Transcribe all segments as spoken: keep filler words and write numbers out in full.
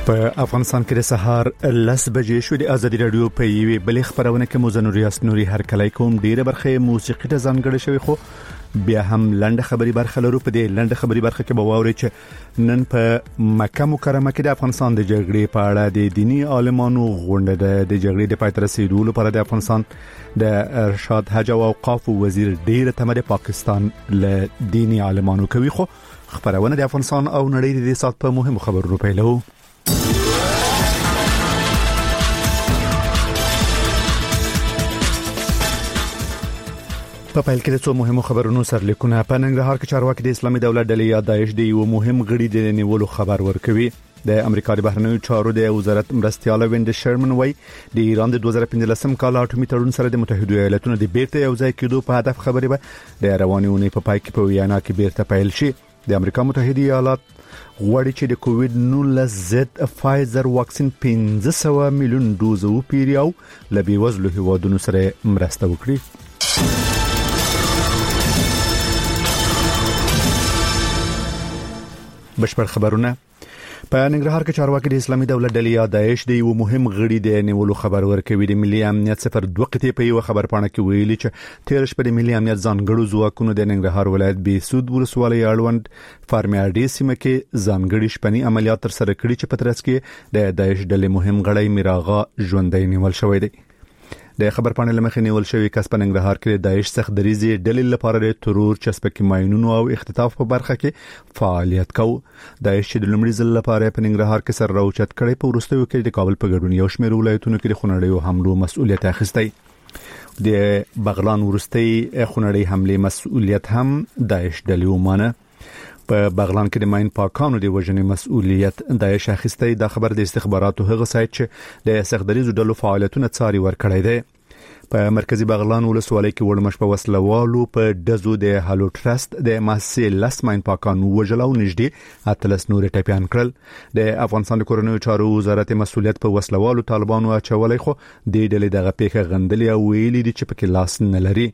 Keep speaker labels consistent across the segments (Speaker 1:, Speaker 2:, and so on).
Speaker 1: په افغانستان کې د سهار لس بجې شو. د ازادي رادیو په یوې بلې خبرونه کې موزن ریاست نوري هر کله کوم ډیره برخه موسیقي ته ځانګړې شوی، خو بیا هم لنډه خبري برخه لرو. په دې لنډه خبري برخه کې به واوري چې نن په مکه مکرمه کې د افغانستان د جګړې په اړه د دینی عالمانو غونډه ده. د جګړې د پای ته رسیدو لپاره د افغانستان د ارشاد حج او اوقاف وزیر ډیره تمه د پاکستان له دینی عالمانو کوي. خو خبرونه د افغانستان او نړۍ د سات په مهمو خبرونو پیلو. په پیل کې د څو مهمو خبرونو سرلیکونه. په ننګرهار کې چارواکي د اسلامي دولت ډلې یا داعش د یو مهم غړي د نیولو خبر ورکوي. د امریکا د بهرنیو چارو د وزارت مرستيال ویند شرمن وای د ایران د دوه زره پنځلسم کال اټومي تړون سره د متحده ایالاتونو د بیرته یو ځای کېدو په هدف خبرې به د رواني اونۍ په پای کې په ویانا کې بیرته پیل شي. د امریکا متحده ایالات غواړي چې د کووډ نولس ضد فایزر واکسین پنځه سوه میلیون دوز وپیري او له بیوزلو هیوادونو سره مرسته وکړي. بشپړ خبرونه. په ننګرهار کې چارواکي د اسلامي دولت ډلې یا داعش د یو مهم غړي د نیولو خبر ورکوي. د ملي امنیت صفر دوه قطې په یو خبر پاڼه کې ویلي چې تیر شپه د ملي امنیت ځانګړو ځواکونو د ننګرهار ولایت بیسود ولسوالۍ اړوند فارمیاډي سیمه کې ځانګړي شپني عملیات تر سره کړي چې په ترڅ کې د داعش ډلې مهم غړی میراغا ژوندۍ نیول شوی دی. د خبر پاڼې لمخې نیول شوی کس په ننګرهار کې د داعش سخت دریزي ډلې لپاره د ترور چسپکي ماينونو او اختطاف په برخه کې فعالیت کوي. داعش چې د لومړي ځل لپاره په ننګرهار کې سر راوچت کړي په وروستیو کې د کابل په ګډون یو شمېر ولایتونو کې د خونړیو حملو مسؤلیت اخیستی. د بغلان وروستي خونړی حمله مسؤلیت هم داعش ډلې ومانه. په بغلان کې د ماين پاکانو د وژنې مسؤلیت داعش اخیستی. دا خبر د استخباراتو هغه سایت چې د سخدریزو ډلو فعالیتونه څاري ورکړی دی. په مرکزی بغلان ولسوالۍ کې ورمش په وسلوالو په دزو د هالو ټرست د محسل لس ماين پاکانو وژلو نږدې اتلس نور ټپيان کړل. د افغانستان د کورنیو چارو وزارت مسؤلیت په وسلوالو طالبانو اچولای، خو د ډلې دغه پیښه غندلې او ویلي دي چې پکې لاس نه لري.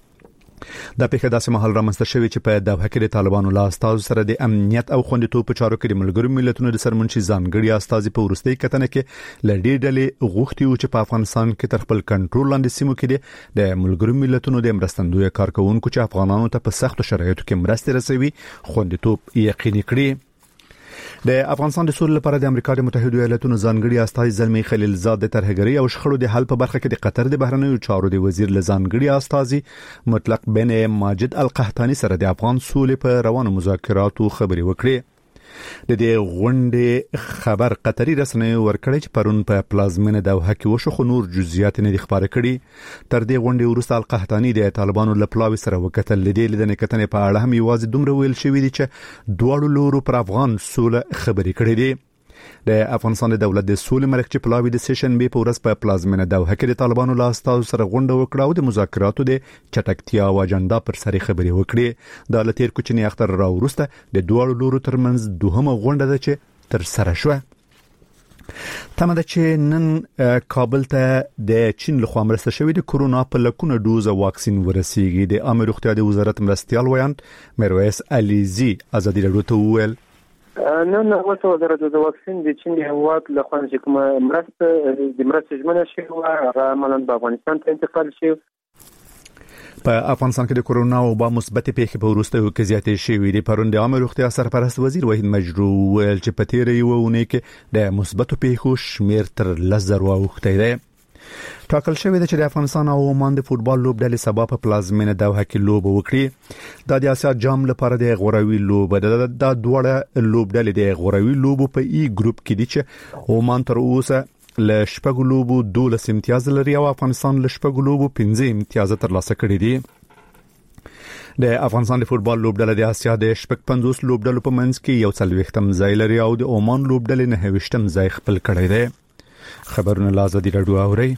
Speaker 1: دا پیښه داسې مهال رامنځته شوې چې په دوحه کې د طالبانو لا استاذ سره د امنیت او خوندیتوب په چارو کې د ملګرو ملتونو د سرمنشي ځانګړي استاذ په ورستۍ کتنه کې لړډې ډلې غوښتي او چې په افغانستان کې تر خپل کنټرول لاندې سیمو کې د ملګرو ملتونو د مرستندوی کارکونکو چې افغانانو ته په سختو شرایطو کې مرسته رسوي خوندیتوب یقیني کړي. د افغانستان د سولې لپاره د امریکا د متحده ایالاتونو ځانګړي استازي زلمی خلیلزاد د ترهګری او شخړو د حل په برخه کې د قطر د بهرنیو چارو د وزیر لزانګړي استازي مطلق بن ماجد القحطاني سره د افغان سولې په روانو مذاکراتو خبري وکړي. د دې غونډې خبر قطري رسنیو ورکړی چې پرون په پلازمینه دوحه کې وشو، خو نور جزئیات نه دي خبره کړي. تر دې غونډې وروسته القحطاني د طالبانو لپلاوي سره وکتل. لیدل د نکتنې په اړه هم یوازې دومره ویل شوی دی چې دوه لورو پر افغان سوله خبري کړې دي. د افغانستان د دولت د سولې مرکزی پلاوی د سیشن بي په ورځ په پلازمینه دوحه کې د طالبانو لا استاذ سره غونډه وکړه او د مذاکراتو د چټکتیا او اجنډا پر سر خبري وکړي. د لتیر کوچنی اختر را ورسته د دوه لورو ترمنځ دوهمه غونډه ده چې تر سره شوه. تمه ده چې نن کابل ته د چین لخوا مرسته شوی د کورونا په لکونه دوز واکسین ورسیږي. د عامه روغتیا د وزارت مرستيال ویاند میرویس علیزی ازادي رادیو ته وویل
Speaker 2: نن نو وزارت د واکسین د چین د هواد له خوا چې کومه مرسته د مرسته ژمنه شوی و هغه عملاً په افغانستان ته انتقال شوی.
Speaker 1: په افغانستان کې د کورونا وبا مثبت پیښې په وروستیو کې زیاتې شوې دي. پرون د عامه روغتیا سرپرست وزیر وحید مجروح ویل چې په تیر یو ونې کې د مثبت پیښو شمیر تر لزر واوښتی دی. ټاکل شوی دی چې د افغانستان او عمان د فوتبال لوبډلې سبا په پلازمینه دوحه کې لوب وکړي. د اسیا جام لپاره د غوروي لوب د دوړه لوبډلې د غوروي لوب په ای ګروپ کې دي چې عمان تر اوسه ل شپږ لوبو دولس امتیاز لري او افغانستان ل شپږ لوبو پنځه امتیاز ترلاسه کړي دي. د افغانستان د فوتبال لوبډلې د اسیا د شپږ پنځوس لوبډلو په منځ کې یو څلوېښتم ځای لري او د عمان لوبډلې نه هیڅ ځای خپل کړی دی. خبرونه لازم دي راډیو اوري.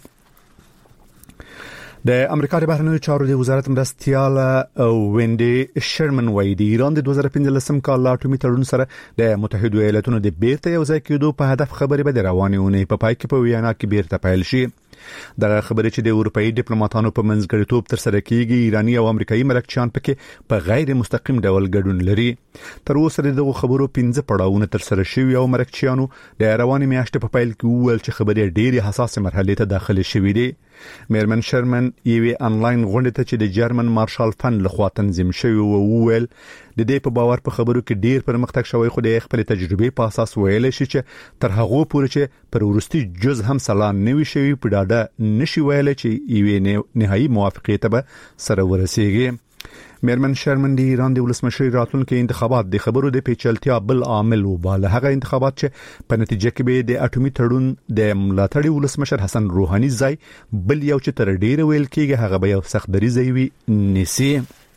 Speaker 1: د امریکا د بهرنیو چارو د وزارت مرستيال ویند شرمن وای د ایران د دوه زره پنځلسم کال اټومي تړون سره د متحده ایالاتونو د بیرته یو ځای کېدو په هدف خبرې به د رواني اونۍ په پای کې په ویانا کې بیرته پیل شي. د خبرې چې د اروپאי ډیپلوماټانو په منځګړیتوب تر سره کیږي ایرانی او امریکایي ملکچیان پکې په غیر مستقیم ډول ګډون لري. تر اوسه دغه خبرو پنځه پړاوونه تر سره شوي او ملکچیانو د رواني میاشتې په پیل کې وویل چې خبرې ډېری حساسه مرحله ته داخله شوې دي. میرمن شرمن یوې انلاین غونډې ته چې د جرمن مارشال فند لخوا تنظیم شوی و وویل د دې په باور په خبرو کې ډیر پرمختګ شوی خو د خپل تجربې په اساس ویل شي چې تر هغه پورې چې پر ورستي جز هم سلام نوي شوی په ډاډه نشي ویل چې یوې نهایی موافقه ته سره ورسیږي. میرمن شرمن د ایران د ولسمشر راتلونکو انتخابات د خبرو د پیچلتیا بل عامل وباله. هغه انتخابات چې په نتیجه کې به د اټومي تړون د ملاتړي ولسمشر حسن روحاني ځای بل یو چې تر ډیره ویل کېږي هغه به یو سخت دریځ وي نسی.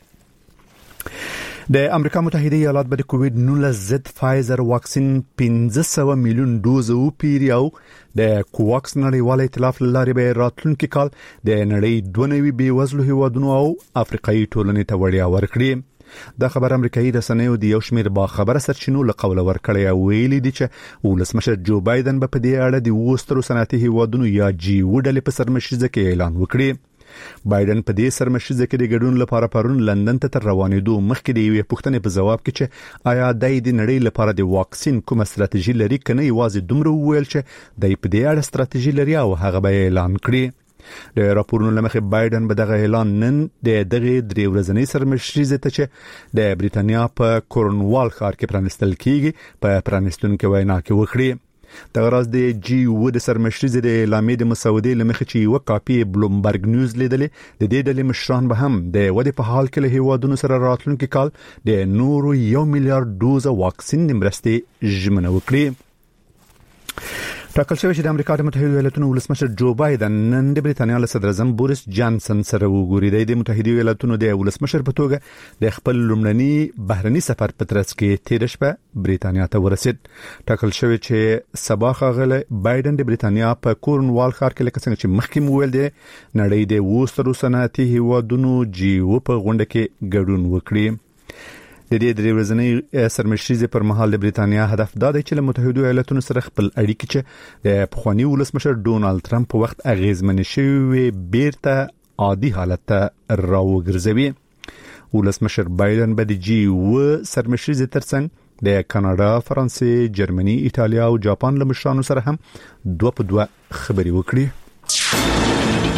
Speaker 1: د امریکا متحده ایالات به د کووید نولس ضد فایزر واکسین پنځه سوه میلیون دوز او پیری او د کوواکس نړیوال ائتلاف لارې به راتلونکي کال د نړۍ دوه نوي بیوزلو هیوادونو او افریقایي ټولنې ته وړیا ورکړي. دا خبر امریکایي رسنیو د یو شمېر با خبره سرچینو له قوله ورکړی او ویلي دي چې ولسمشر جو بایدن به په دې اړه د وسترو صنعتي هیوادونو یا جی وډلې په سرمشيزه کې اعلان وکړي. بایدن په دې سرمشيزه کې د ګډون لپاره پرون لندن ته تر روانېدو مخکې د یوې پوښتنې په جواب کې چې آیا د دې نړۍ لپاره د واکسین کومه ستراتیژي لري کنه یوازې دومره وویل چې د په دې اړه ستراتیژي لري او هغه به اعلان کړي. د راپورونو لمخې بایدن به دغه اعلان نن د دغه درې ورځنۍ سرمشيزه ته چې د بریتانیا په کورنوال ښار کې پرانستل کیږي په پرانستونکو وینا کې وکړي. د غراز د جی و د سرمشيزه د اعلامیې د مسودې لمخې چې یو کاپی بلومبرګ نیوز لیدلې د دې ډلې مشران به هم د ودې په حال کې له هیوادونو سره راتلونکي کال د نورو یو میلیارډ دوز واکسین د مرستې ژمنه وکړي. ټاکل شوی چې د امریکا د متحده ایالاتونو ولسمشر جو بایدن نن د بریتانیا له صدر اعظم بوریس جانسن سره وګوري. د متحده ایالاتونو د ولسمشر په توګه د خپل لومړني بهرني سفر په ترڅ کې تیر شپه بریتانیا ته ورسید. ټاکل شوی چې سبا خاغله بایدن د بریتانیا په کورنوال ښار کې لکه څنګه چې مخکې مو ویل دي نړۍ د وسترو صنعتي هیوادونو جی و په غونډه کې ګډون وکړي. د دې درې ورځنۍ سرمشيزه پر مهال د بریتانیا هدف دا دی چې له متحده ایالاتونو سره خپل اړیکې چې د پخوانی ولسمشر ډونالد ټرمپ په وخت اغیزمن شوی بیرته عادي حالت ته راوګرځوي. ولسمشر بایدن به د جی و سرمشيزه ترڅنګ د کاناډا، فرانسې، جرمني، ایتالیا او جاپان له مشرانو سره هم دوه په دوه خبرې وکړي.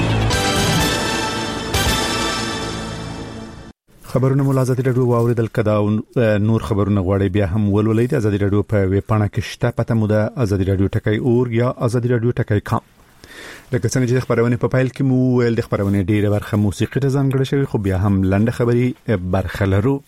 Speaker 1: خبرونه مو ازادي رادیو واوریدل کدا نور خبرونه غواړي بیا هم ولولئ د ازادي رادیو په ویب پاڼه کې شته پته مو د ازادي رادیو ټکای اور یا ازادي رادیو ټکای کام. لکه څنګه چې خبرونه په فایل کې مو ویل د خبرونه ډیره برخه موسیقي ته ځانګړې شوی خو بیا هم لنډه خبري برخه لرو.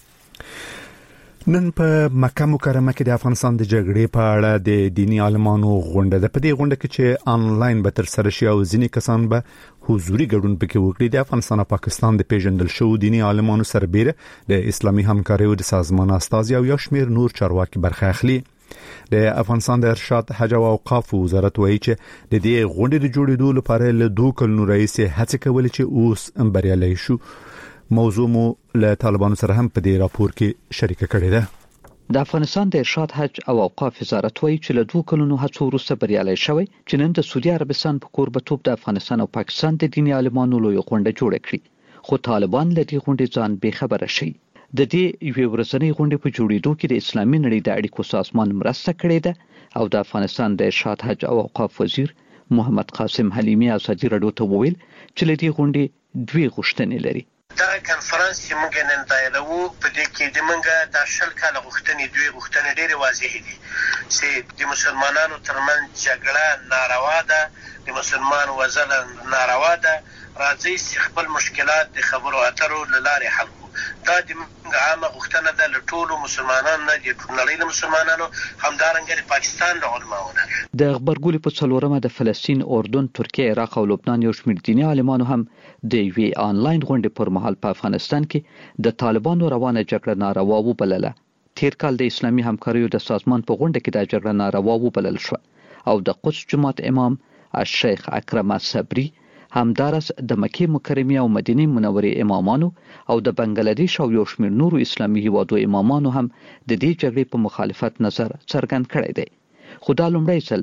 Speaker 1: نن په مکه مکرمه کې د افغانستان د جګړې په اړه د دینی عالمانو غونډه ده. په دې غونډه کې چې انلاین به تر سره شي او ځینې کسان به حضوري ګډون پکې وکړي. د افغانستان او پاکستان د پیژندل شو دینی عالمانو سربېره د اسلامي همکاریو د سازمان استازي او یو شمېر نور چارواکي برخه اخلي. د افغانستان د ارشاد حج او اوقاف وزارت وایي چې د دې غونډې د جوړېدو لپاره له دوه کلونو راهیسې هڅې کولې چې اوس بریالي شو. موضوع مو له طالبانو سره هم په دې راپور کې شریک کړی ده.
Speaker 3: د افغانستان د ارشاد حج او اوقاف وزارت وایي چې له دوه کلونو هڅو وروسته بریالي شوی چې نن د سعودي عربستان په کوربتوب د افغانستان او پاکستان د دیني عالمانو لوی غونډه جوړه کړې خو طالبان له دې غونډې ځان بې خبره شي. د دې یوې ورځنۍ غونډې په جوړېدو کې د اسلامي نړۍ د اړیکو سازمان مرسته کړې ده او د افغانستان د ارشاد حج او اوقاف وزیر محمد قاسم حلیمی ازادي رادیو ته وویل چې له دې غونډې دوی غوښتنې لري.
Speaker 4: دا کنفرانس چې موږ نن دایلو په دې کې د موږ د شل کاله غوښتنې دوی غوښتنې ډېرې واضح دي چې د مسلمانانو ترمنځ جګړه ناروا ده، د مسلمان وژل ناروا ده. راځي چې خپل مشکلات د خبرو اترو له لارې حل کړو. دا د موږ عامه غوښتنه ده له ټولو مسلمانانو نه، د نړۍ له مسلمانانو، همدارنګه د پاکستان له علماو نه.
Speaker 3: د غبرګولي په څلورمه د فلسطین، اردن، ترکیه، عراق او لبنان یو شمېر دیني عالمانو هم د یوې آنلاین غونډې پر مهال په افغانستان کې د طالبانو روانه جګړه ناروا وبلله. تیر کال د اسلامي همکاریو د سازمان په غونډه کې د جګړه ناروا وبلل شو او د قدس جماعت امام الشیخ اکرم صبری همدارس د مکه مکرمه او مدینه منورې امامانو او د بنگلاديش او یو شمېر نورو اسلامي هیوادو امامانو هم د دې جګړې په مخالفت نظر څرګند کړی دی. خو دا لومړی ځل دی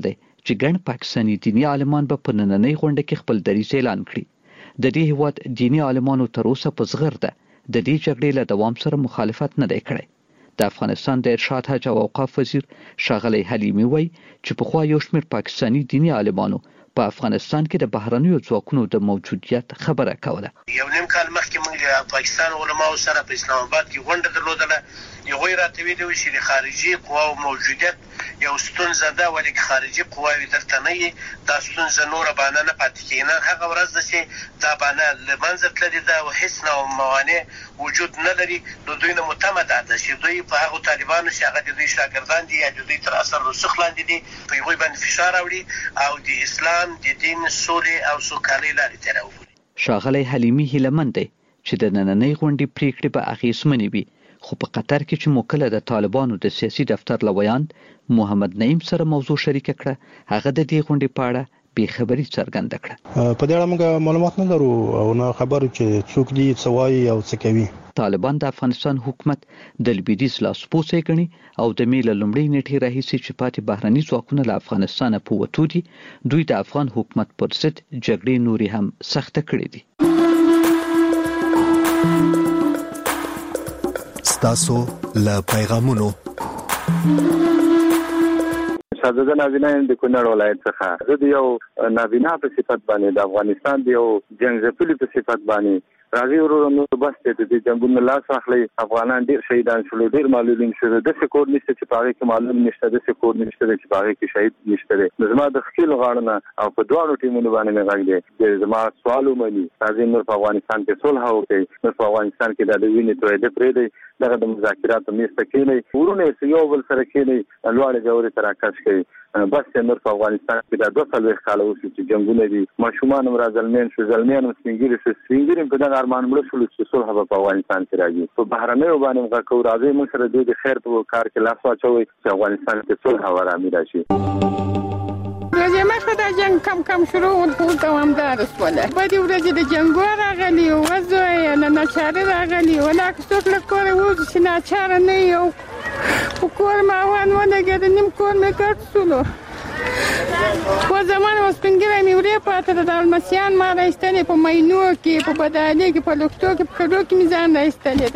Speaker 3: چې ګڼ پاکستاني دیني عالمان به په نننۍ غونډه کې خپل دریځ اعلان کړي. د دې هیواد دیني عالمانو تر اوسه په زغر ده د دې جګړې له دوام سره مخالفت نه دی کړی. د افغانستان د ارشاد حج او اوقاف وزیر ښاغلی حلیمي وایي چې پخوا یو شمېر پاکستاني دیني عالمانو په افغانستان کې د بهرنیو ځواکونو د موجودیت خبره کوله.
Speaker 4: یو نیم کال مخکې موږ د پاکستان علماو سره په اسلام آباد کې غونډه درلودله. هغوی راته ویلي وو چې د خارجي قواو موجودیت یو ستونزه ده، ولې که خارجي قواوې دلته نه وي دا ستونزه نوره بانه نه پاتې کېږي. نن هغه ورځ ده چې دا بانه له منځه تللې ده او هېڅ نوع موانع وجود نه لري. د دوی نه متمه دا ده چې دوی په هغو طالبانو چې هغه د دوی شاګردان دي یا د دوی تر اثر رسوخ لاندې دي په هغوی باندې فشار راوړي او د اسلام د دین سولې او سوکالۍ لارې ته راوبولي.
Speaker 3: ښاغلی حلیمي هیلهمند دی چې د نننۍ غونډې پریکړې به اغېزمنې وي، خو په قطر کې چې موکله د طالبانو د سیاسي دفتر لویاند محمد نعیم سره موضوع شریکه کړه، هغه د دې غونډې په اړه بې خبري څرګنده کړه.
Speaker 5: په دې اړه موږ معلومات نه لرو او نه خبرو چې څوک دي څه وایي او څه کوي.
Speaker 3: طالبان د افغانستان حکومت د لویدیځ لاسپوڅی ګڼي او د مې له لومړۍ نیټې راهیسې چې پاتې بهرني ځواکونه له افغانستانه په وتو دي، دوی د افغان حکومت پر ضد جګړې نورې هم سخته کړې دي.
Speaker 6: ستاسو له پیغامونو
Speaker 2: ساده نابینا د کونړ ولایت څخه زه د یو نابینا په صفت باندې د افغانستان د یو جنګ په صفت باندې راځي ورو نو بس ته د جنگونو لاس اخلي. افغانان ډیر شهیدان شول، ډیر معلولین شول، د سکور نشته چې پاره کې معلوم نشته، د سکور نشته چې پاره کې شهید نشته. زما د خپل غاړه او په دوه ټیمونو باندې نه راغلي. زما سوال ومني راځي نور په افغانستان کې صلح وکړي، نور په افغانستان کې د وینې تویده پرې دی دغه د مذاکراتو میسته کېنی ورونه یو بل سره کېنی لوړ جوړې تراکش کوي. بس نور په افغانستان کې د دوه سلوي خاله اوسې چې جنگونه دي، ماشومان هم راځلمین شو، ځلمین هم سپینګیري شو، سپینګیري په دغه ارمان مړ شول چې صلح په افغانستان کې راځي. په بهرنیو باندې موږ کو راځي موږ سره د خیر په کار کې لاس واچوي چې افغانستان کې صلح او آرامي راشي.
Speaker 7: ورځې مخکې د جنگ کم کم شروع و خو دوامدار شوله. بدې ورځې د جنګو راغلي او وځوي نه ناچاره راغلي ولا څوک له کوره وځي چې ناچاره نه یو په کور ماوان ولګېد، نیم کور مې ګډ شولو. په زمان اوس پنګره مې ورې پاته د المسیان ما راایستلې په مینو کې، په بدالې کې، په لوکتو کې، په کډو کې مې ځان راایستلې.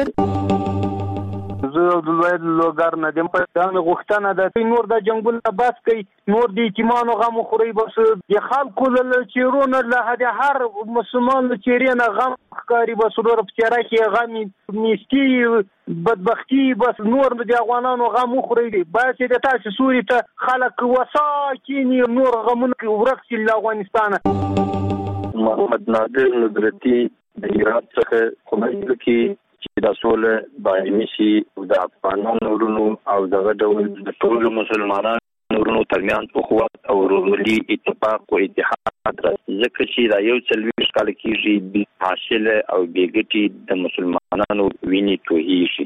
Speaker 8: زه د لوی لوګر نه دم په ځان غوښتنه ده نور د جنگونو بس کوي، نور د یتیمانو غم خوري، بس د خلکو له چیرونو له هر مسلمان له چیرې نه غم ښکاري، بس ورور په چیرې کې غم میستی بدبختی، بس نور د افغانانو غم خوري. بس د تاسو سوري ته خلک وسا کینی نور غمونه ورک شي له افغانستان.
Speaker 9: محمد نادر نظرتی د هرات څخه کومه کې چې د سولې باندې شي د افغانانو ورونو او دغه ډول د ټول مسلمانانو ورونو ترمنځ اخوت او ورورولي اتفاق او اتحاد راځي، ځکه چې دا یو څلوېښت کال کېږي د حاصل او بیګټي د مسلمانانو ویني توهیږي.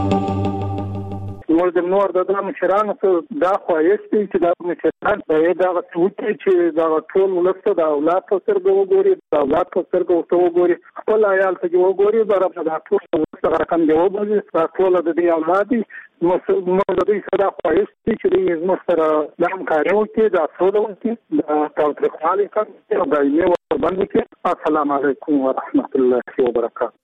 Speaker 2: نور د نور د مشرانو دا خوایست دی چې دا مشران دا دغه څوکې چې دا ټول ولسته د اولاد په سترګو وګوري، د اولاد په سترګو وګوري، خپل عیال ته وګوري، دا د ټول ولسته رقم دی وګوري، دا ټول د دې اولاد دي. موږ د دې سره خوایست دی چې موږ سره د همکارۍ وکړي، د سوله وکړي، د تاوتریخوالي کمې او دایمي وربند وکړي. السلام علیکم ورحمت الله وبرکاته.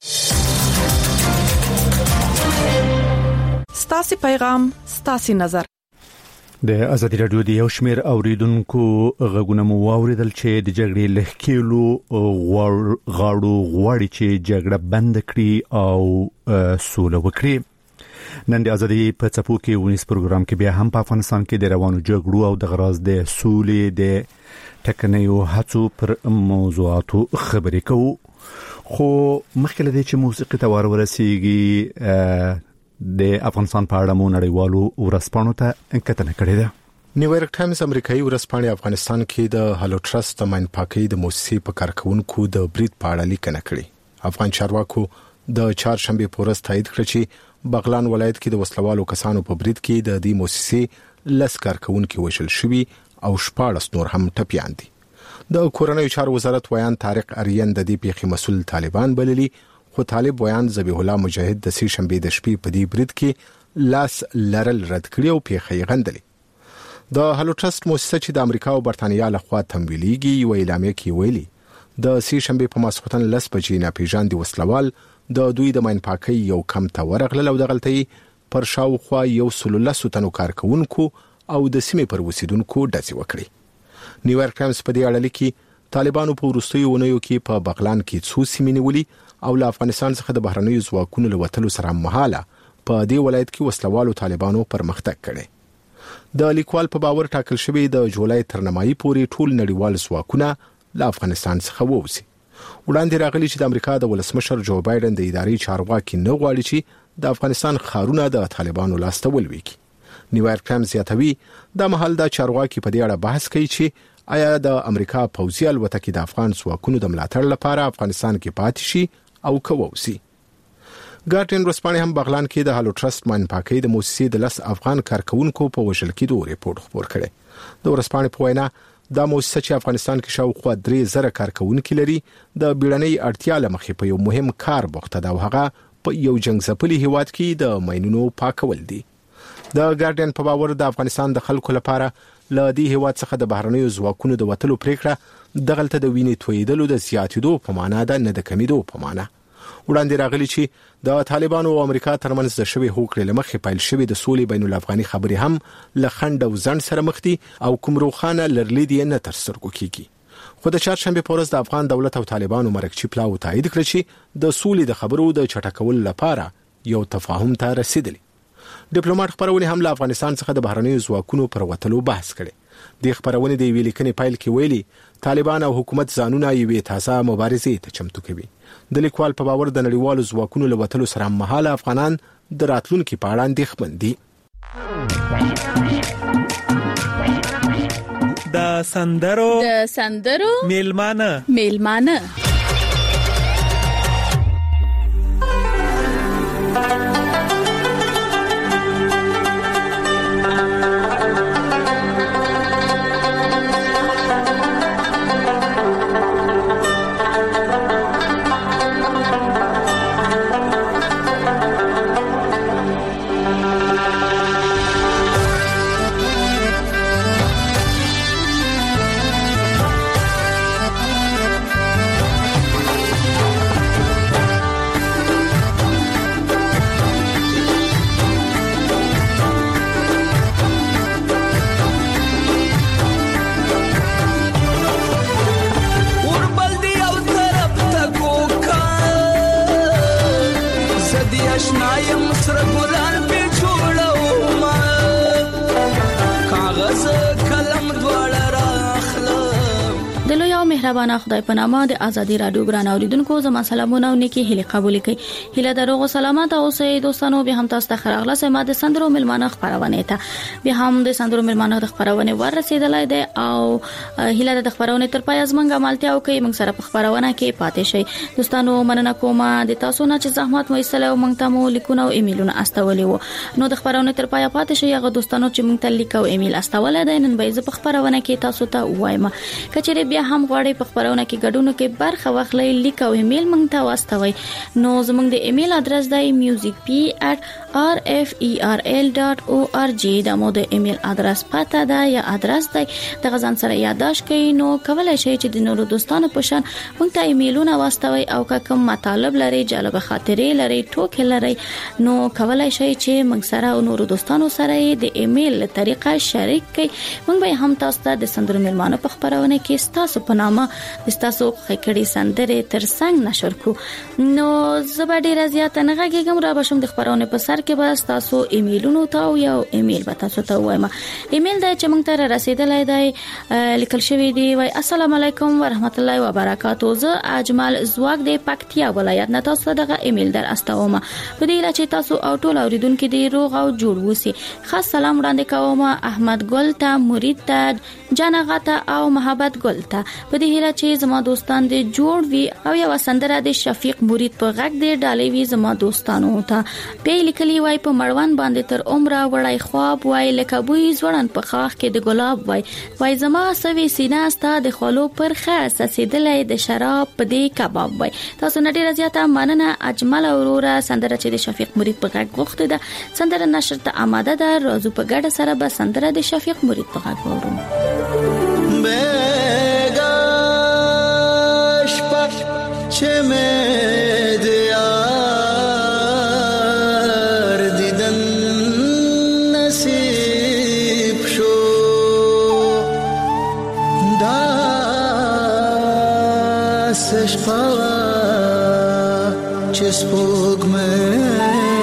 Speaker 10: ستاسو پیغام ستاسو نظر.
Speaker 1: د ازادي رادیو د یو شمیر اوریدونکو غږونه مو واوریدل چې د جګړې لهکېلو غاړو غواړي چې جګړه بند کړي او سوله وکړي. نن د ازادي په څپو کې ونیس پروګرام کې بیا هم په افغانستان کې د روانو جګړو او د غراض د سولې د ټکنیو هڅو پر موضوعاتو خبرې کوو. خو مخکې له دې چې موسیقي ته ورسیږي د افغانستان په اړه مو نړیوالو ورسپانو ته انکتنه کړې ده.
Speaker 6: نیویارک ټایمز امریکایي ورسپانې افغانستان کې د هالو ټرست د ماین پاکي د موسسې په کارکونکو د برید په اړه لیکنه کړې. افغان چارواکو د چهارشنبه پورس تایید کړ چې بغلان ولایت کې د وسلوالو کسانو په برید کې د دې موسسې لس کارکونکو وشل شوي او شپاړس نور هم ټپيان دي. د کورنیو چارو وزارت ویان طارق اریان د دې پیښې مسول طالبان بللي، خو طالب ویان ذبیح الله مجاهد د سې شنبه د شپې په دې برید کې لاس لرل رد کړی او پیښې غندلې. د هالو ټرست مؤسسه چې د امریکا او برتانیا لخوا تمویلېږي یو اعلامیه کې ویلي د سې شنبه په ماسختن لس بجې ناپېژاندې وسلوال د دوی د ماین پاکي یو کم ته ورغله او د غلطۍ پر شاوخوا یو سل لسو تنو کارکونکو او د سیمې پر وسیدونکو ډزې وکړي. نیویارک ټایمز په دې اړه لیکي طالبانو په وروستیو ونیو کې په بغلان کې څو سیمې نیولې او له افغانستان څخه د بهرنیو ځواکونو له وتلو سره مهاله په دې ولایت کې وسلوالو طالبانو پرمختګ کړي. د لیکوال په باور ټاکل شوی د جولای تر نیمایي پورې ټول نړیوال ځواکونه له افغانستان څخه ووځي. وړاندې راغلی چې د امریکا د ولسمشر جو بایدن د اداري چارواکي نه غواړي چې د افغانستان ښارونه د طالبانو لاسته ولويږي. نیویارک ټایمز زیاتوي د محل د چارواکي په دې اړه بحث کوي چې آیا د امریکا پوځي الوتکې د افغان ځواکونو د ملاتړ لپاره افغانستان کې پاتې شي او کووسي. ګارډین ورځپاڼې هم بغلان کې د هالو ټرست ماین پاکي د موسسې د لس افغان کارکونکو په وژل کېدو ریپورت خبر کړي. د ورځپاڼې په وینا دا موسسه چې افغانستان کې شاوخوا درې زره کارکونکو لري د بیړنۍ اړتیا لمخې په یو مهم کار بوخته ده او هغه په یو جنگ ځپلي هیواد کې د ماینونو پاکول دي. د ګارډین په باور د افغانستان د خلکو لپاره له دې هیواد څخه د بهرنیو ځواکونو د وتلو پریکړه دغلته د وینې تویدلو د زیاتېدو په معنا ده نه د کمیدو په معنا. وړاندې راغلی چې د طالبانو او امریکا ترمنځ د شوی هوکړې لمخې پیل شوی د سولې بین الافغاني خبرې هم له خند او ځند سره مخ دي او کوم روخانه لرلید یې نه تر سترګو کیږي. خو د چهارشنبه په ورځ د افغان دولت او طالبانو مرکچی پلاو تایید کړ چې د سولې د خبرو د چټکول لپاره یو تفاهم ته رسیدلی. ډیپلوماټ خبرونه هم له افغانستان څخه د بهرنیو ځواکونو پر وتلو بحث کړي. د خبرونه د ویلي کني پایل کې ویلي طالبان او حکومت ځانونه یوې تازه مبارزې ته چمتو کوي. د لیکوال په باور د نړیوالو ځواکونو له وتلو سره مهاله افغانان د راتلونکو په اړه اندېښمن دي.
Speaker 11: د سندرو
Speaker 12: د سندرو
Speaker 11: میلمانه
Speaker 12: میلمانه مهربانه خدای په نامه د ازادي رادیو ګران اوریدونکو زما سلامونه او نیکی هلي قبول کړئ. هله دروغ سلامات او سې دوستانو به هم تاسو ته خراغله سم د سندرو ملمانه خبرونه ته به هم د سندرو ملمانه د خبرونه ور رسیدلای دي او هله د خبرونه تر پای ازمنګ عملتیا او کوي موږ سره په خبرونه کې پاتې شي. دوستانو مننه کوم د تاسو نه چې زحمت مو ایستلو موږ ته مو لیکونه او ایمیلونه استولې وو نو د خبرونه تر پای پاتې شي. هغه دوستانو چې موږ ته لیکو ایمیل استولې دي نن به زه په خبرونه کې تاسو ته وایم کچېره بیا هم غواړئ په خبرونه کې ګډون کې برخه واخلئ لیک او ایمیل موږ ته واستوي. نو زموږ د ایمیل ادرس دی music p at r f e r l dot org دا مو د ایمیل ادرس پته ده یا ادرس دی د غزان سره یاداش کړئ. نو کولای شئ چې د نورو دوستانو په شان موږ ته ایمیلونه واستوي او کوم مطالب لري جالب خاطرې لري ټوکې لري نو کولای شئ چې موږ سره او نورو دوستانو سره د ایمیل طریقه شریک کړئ. موږ به هم تاسو ته د سندرو ملمانو په خبرونه کې تاسو په نامه تاسو خکړې سندره تر څنګ نشر کو. نو زبردي رضایت نه غږیږم را بشم د خبرونه په سر کې بس تاسو ایمیلونو ته یو ایمیل به تاسو ته وایم. ایمیل د چې موږ ته رسیدلای دی لیکل شوی دی وای السلام علیکم ورحمت الله وبرکاتو. زه اجمل زواګ د پکتیا ولایت نه تاسو دغه ایمیل در استوم په دې لاره چې تاسو او ټول اوریدونکو دی روغ او جوړ وسی. خاص سلام وړاندې کوم احمد ګل ته مرید ته جنغه ته او محبت ګل ته په دې میره چې زما دوستان دې جوړ وي او یو سندره د شفیق مرید په غږ دې ډالې وي زما دوستانو ته. په لیکلي وای په مړوان باندې تر عمره وړای خواب وای لکه بوی زوړن په خاخ کې د ګلاب وای وای زما سوي سینا ستا د خالو پر خاص سیدلې د شراب په دې کباب وای. تاسو نه ډیر زیاته مننه اجمل اورورا سندره چې د شفیق مرید په غږ غوښته ده. سندره نشر ته آماده ده. راځو په ګډه سره به سندره د شفیق مرید په غږ واورو.
Speaker 13: بگاش پا چه میده یار دیدن نصیب شو دستش پا چه سپوگ میں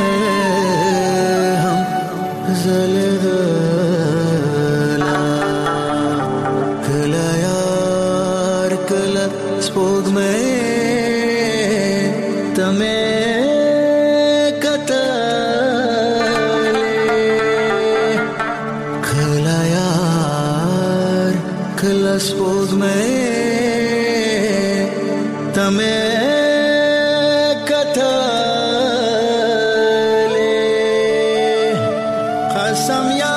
Speaker 13: هم زلده سپوږ مې تمه کتلې کله یار کله سپوږ مې تمه کتلې قسم یا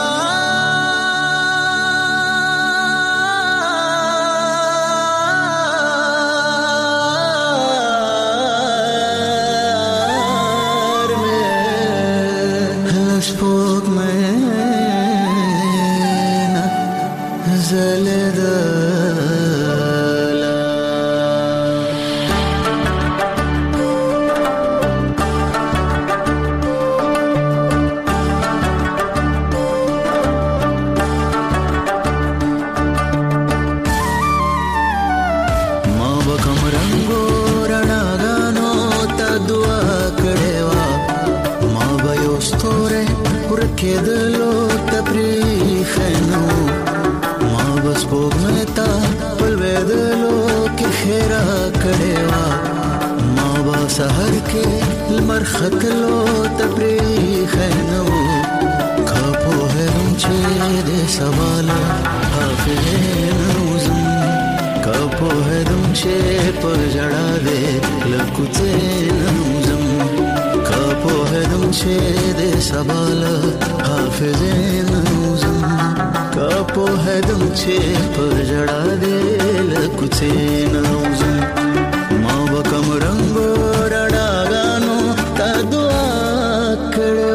Speaker 13: کېدلو تپریخنو ما بس پوغنتا پلوېدلو کې خیرا کړېوا ما با سحر کې لمر خطلو تپریخنو کاپو هرم چې دې سوال حافظ نوزم کاپو هرم چې په جړا دې لکوته نوزم کاپو هرم چې دې سوال حافظ نوزم کاپو هدم چې پر جړا دې لکوڅه نوزم ما وکم رنگو رڼاګانو تا دعا کړو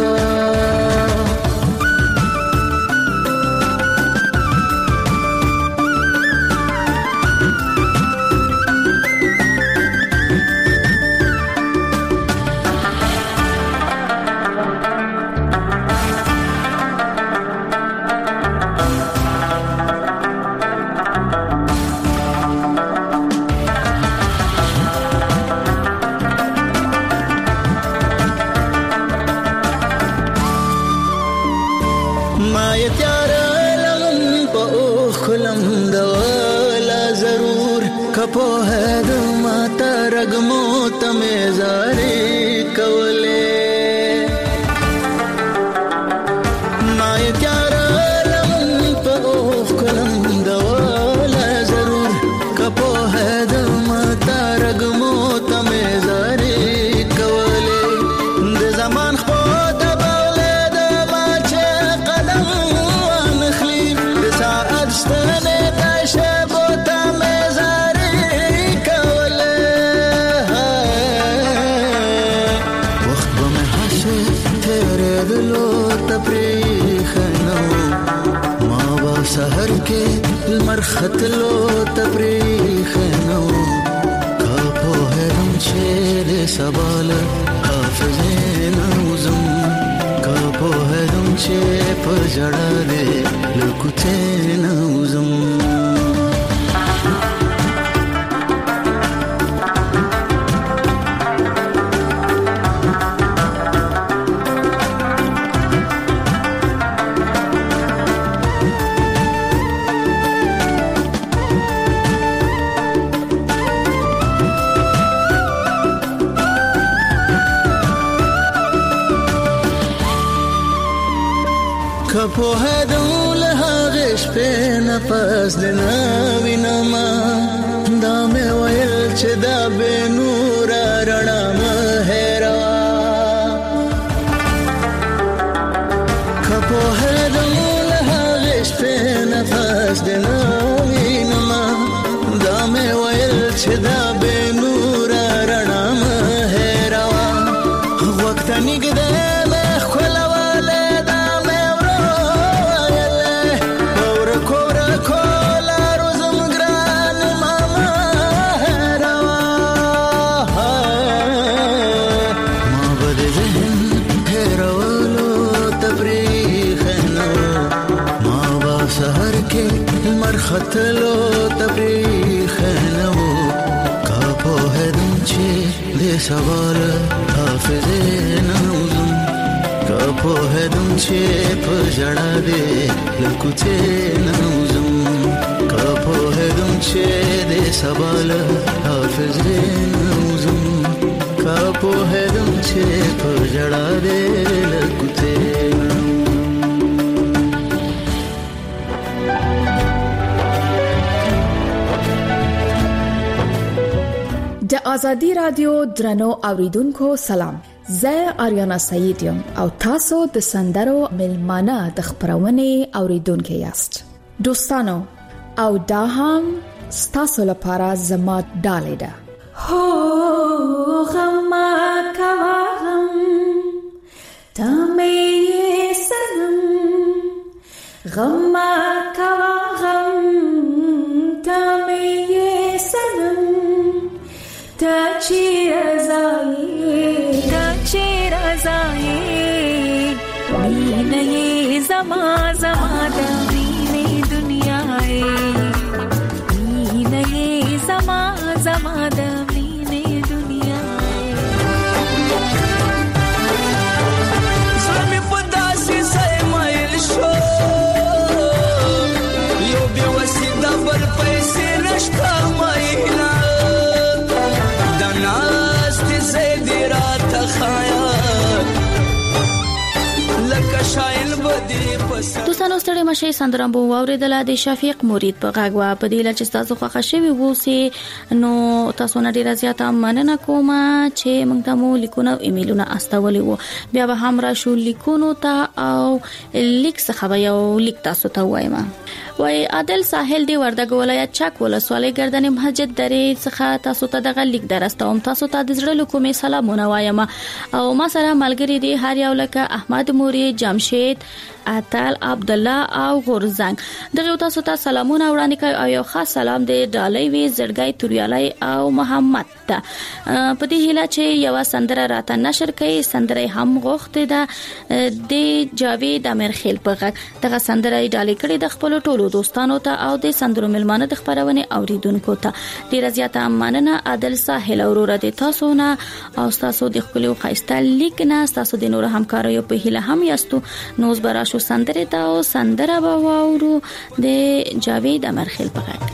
Speaker 13: کپو ہے دما ترگمو تمه زاری کوله مای پیار لمن په اوخ کلم دوله ضرور کپو ہے دما ترگمو تمه زاری کوله د زمان خو د بوله د باچه قدم نخلی د ساعت ستنه تشه سحر کې لمر خطلو تپریخنو کاپو هرم چې دې سوال حافظ نوزم کاپو هرم چې په جړا دې لکوته نوزم کپو هدول هغش په نفس د نوینما دا مې ویل چې دا به نور رڼا مهرا کپو هدم له هغه شپې نفس دې نه وینما دا مې ویل چې دا به نور رڼا مهرا وخت نګدې خطلو تبریخ نو کا په هدم چې دې سوال حافظ نوزم کا په هدم چې په جړا دې لکوته نوزم کا په هدم چې دې سوال حافظ نوزم کا په هدم چې په جړا دې لکوته
Speaker 10: د ازادي رادیو درنو اوریدونکو سلام، زه آریانا سعید یم او تاسو د سندرو ملمانه د خبرونه اوریدونکو یاست. دوستانو او دا هم ستاسو لپاره زما ډالې ده. هو غم کا غم تمه سنم غم کا غم تمه سنم تا چیر زایی تا چیر زایی مینه زما زما د مینه دنیاي مینه زما زما د مینه دنیاي
Speaker 14: زمي پداسي سای مایل شو یو به وسیدا بل پیسې رشتا مایلا
Speaker 12: دوستانو ستړي مشه سندرم بو اوریدل د شفیق مرید په غاغوا په دې لچ تاسو خوښ شوی وو سي نو تاسو نه ډیر زیاته مننه کوم چې موږ ته مو لیکونه او ایمیلونه استولې وو بیا به هم را شو لیکونو ته او لیک څخه یو لیک تاسو ته وایم. وای عادل ساحل دی وردګ ولایت چک ولسوالۍ ګردن مسجد درې څخه تاسو ته دغه لیک درستوم. تاسو ته د زړه کومې سلامونه وایم او ما سره ملګری دی هر یو لکه احمد موري، جمشید، اتل، عبد الله او غورزنګ. دغه تاسو ته سلامونه وړاندې کوي او یو خاص سلام دی ډالۍ وی زړګي توریالای او محمد ته په دې هیله چې یو سندره راته نشر کوي. سندره هم غوښته ده د جاوید امرخیل په غږ. دغه سندره ډالۍ کړي د خپل ټولو دوستانو ته او د سندرو ملمانه د خبرونه اوریدونکو ته. ډیر زیاته مننه عادل ساحل اورور د تاسو نه او تاسو د خپل خاصه لیک نه تاسو د نور همکارو په هیله هم یاستو. نوز برا شو سندره تا او سندره با واورو د جاوید امرخیل په غږ.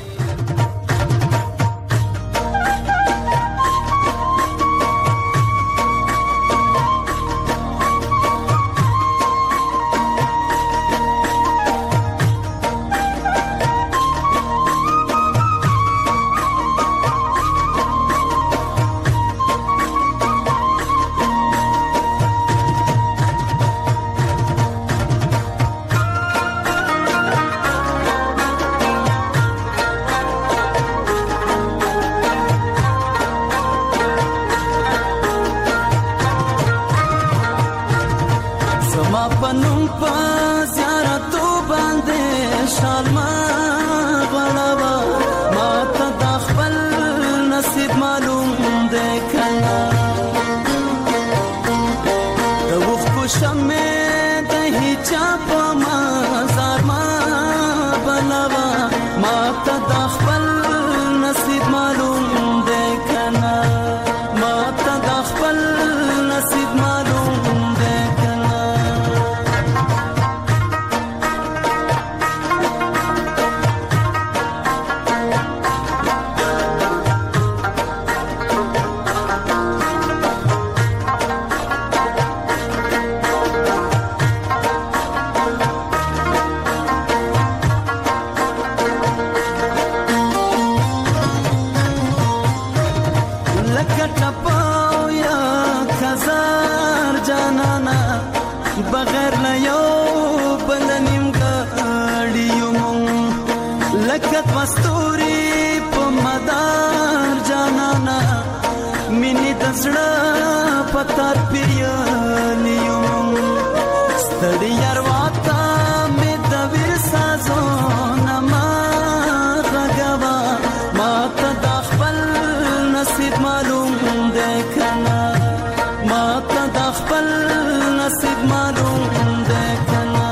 Speaker 13: بغیر لا یو بل نیمګړی یو مونږ لکه مستوري په مدار جانانا مینې د زړه پتار پیالی یو ستړي یارواتا مې د ویر سازو نما غوا ما ته د خپل نصیب معلوم دی کنه ما ته د خپل نصیب معلوم دی کنه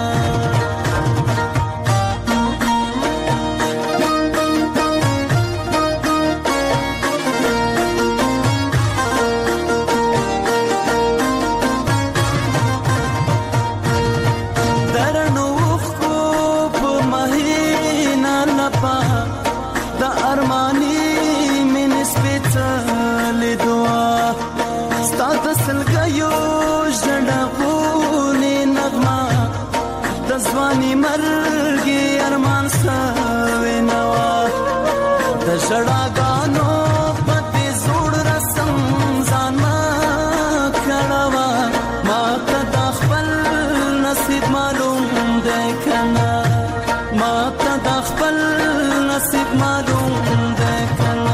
Speaker 13: ځواني مرګي ارمان سوي نوا د شړاګانو پته زوړ رسم ځان ما کړوا ما ته د خپل نصیب معلوم دی کنه ما ته د خپل نصیب معلوم دی کنه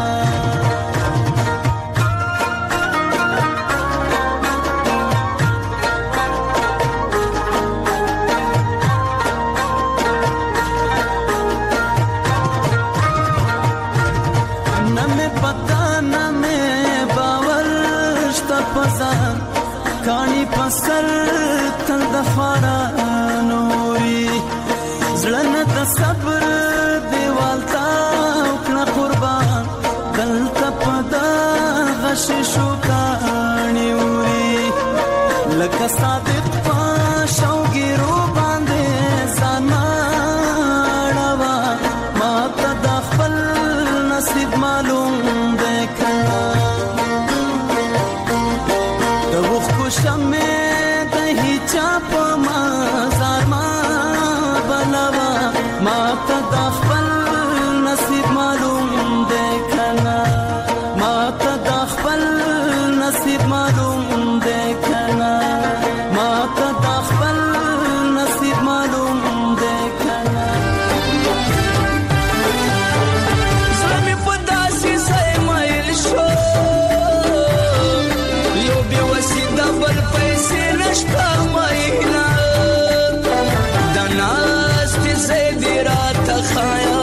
Speaker 13: کانی پسر تل د فارا نوري زړه د صبر دیوال تا کړه قربان دلته پدا غش شو کانی وری لکه صادق پښوګي رو باندې زما ډوا ما ته د خپل نصیب معلوم دی کړه شمه د هیچا په مزار ما بلوا ما ته د خپل نصیب معلوم دی کنه ما ته د خپل نصیب معلوم دی کنه ما ته د خپل نصیب معلوم دی کنه
Speaker 14: زمي په داسې ځای مایل شو یو به وسیده بل پیسې نشته ماینا د ناست زیدی راته خایا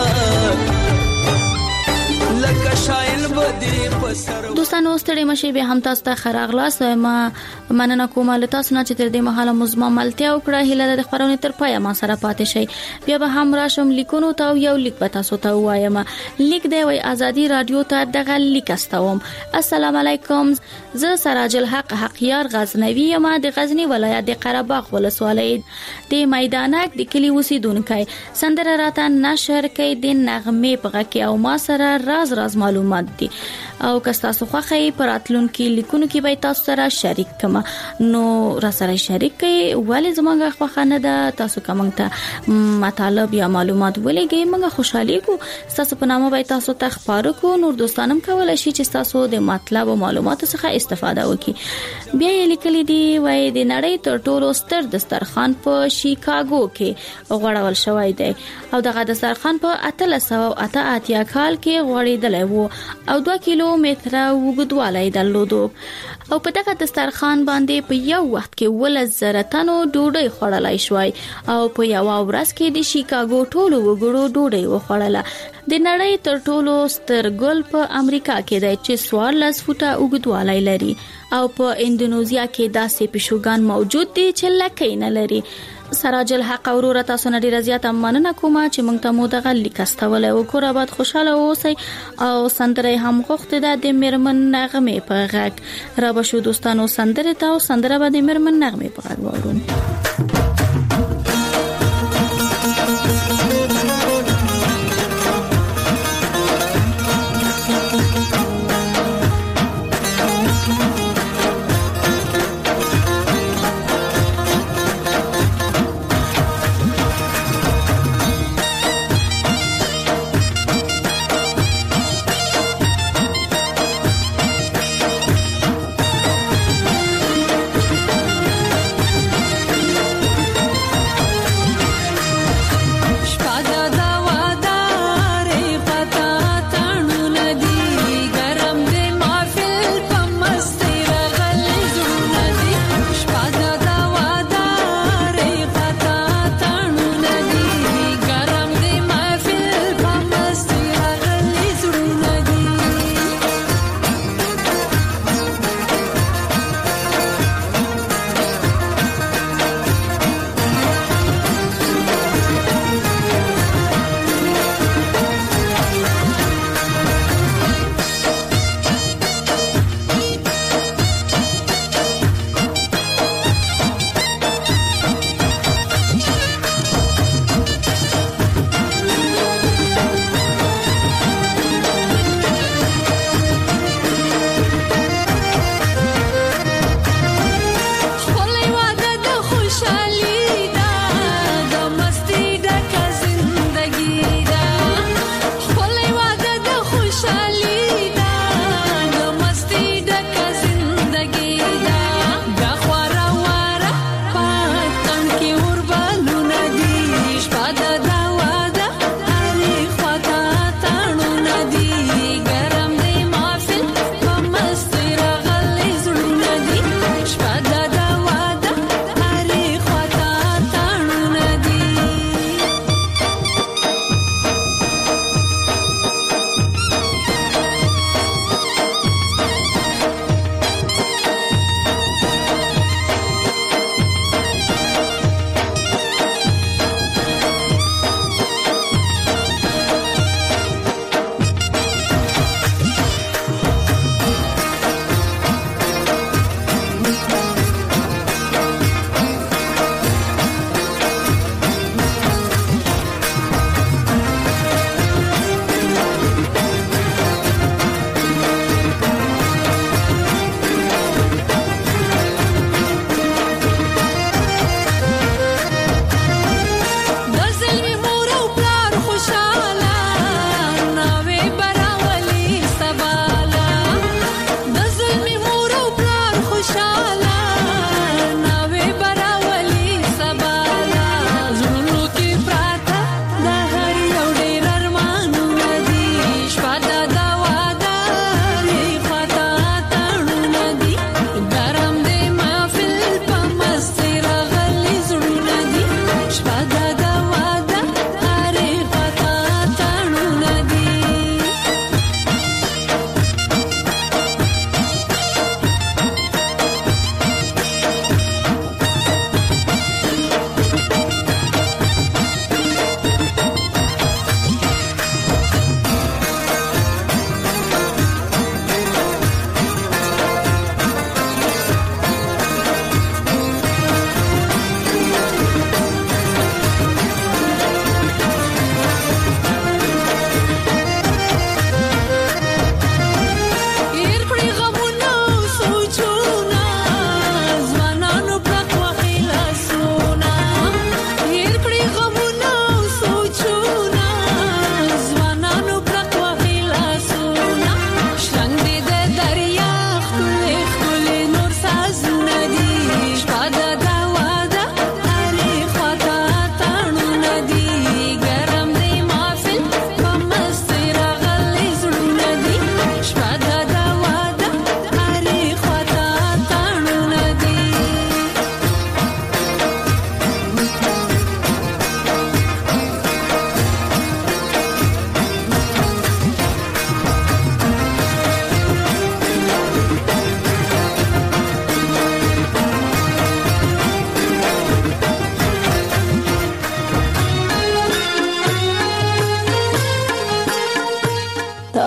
Speaker 14: لکه شایل بدی پسر
Speaker 12: دوستانو ستړي مشي به هم تاسو ته خراغلاس ما مننه کوم له تاسو نه چې تر دې مهاله مزما ملتیا وکړه هله د خبرونې تر پای ما سره پاتې شي بیا به هم راشم لیکونو ته یو لیک به تاسو ته وایم لیک دی وای ازادي رادیو ته دغه لیک استوم السلام علیکم زه سراج الحق حقیار غزنوی یم د غزنی ولایت د قره باغ ولسوالۍ د میدانک د کلی اوسیدونکو سندره راته نشر کوي د نغمه په غږ او ما سره راز راز معلومات دي او که تاسو خوښی پراتلون کې لیکونو کې به تاسو سره شریک کما نو را سره شریک کړئ ولې زمونږ خوښه نه ده تاسو کوم ته مطالب یا معلومات ولګئ موږ خوشحالي کو تاسو په نامه به تاسو ته خبرو کو نور دوستانم کولای شي چې تاسو د مطلب او معلوماتو څخه استفاده وکړي بیا یې لیکلي دی وای د نړۍ تر ټولو ستر دسترخوان په شیکاګو کې غوړول شوی دی او دغه دسترخوان په اتلس سوه اته اتیا کال کې غوړېدلی وو او دوه کیلو متره وګدوالی درلودو او په دغه دسترخوان باندې په یو وخت کې ولس زره تنو ډوډۍ خوړلای شوی او په یو ورځ کې د شیکاګو ټولو وګړو ډوډۍ وخوړله د نړۍ تر ټولو ستر ګل په امریکا کې دی چې څوارلس فوټه اوږدوالی لري او په اندونیزیا کې داسې پیشوګان موجود دي چې لکۍ نه لري سراج الحق اورور تاسو نه ډیر زیات مننه کوم چې موږ ته مو دغه لیکستول او کور آباد خوشاله اوسئ او سندره هم غوښته ده د میرمن نغمه په غږ را بشو دوستانو سندره ته او سندره به د میرمن نغمه په غږ وورو